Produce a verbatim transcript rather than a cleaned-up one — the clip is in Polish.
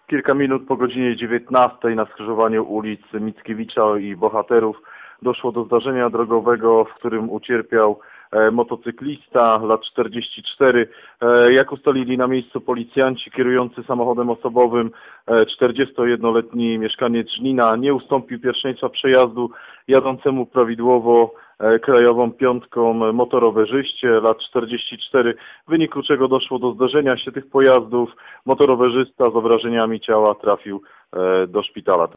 Kilka minut po godzinie dziewiętnastej na skrzyżowaniu ulic Mickiewicza i Bohaterów doszło do zdarzenia drogowego, w którym ucierpiał e, motocyklista, lat czterdzieści cztery. E, jak ustalili na miejscu policjanci, kierujący samochodem osobowym e, czterdziestojednoletni mieszkaniec Żnina nie ustąpił pierwszeństwa przejazdu jadącemu prawidłowo e, krajową piątką motorowerzyście, lat czterdzieści cztery, w wyniku czego doszło do zderzenia się tych pojazdów. Motorowerzysta z obrażeniami ciała trafił e, do szpitala.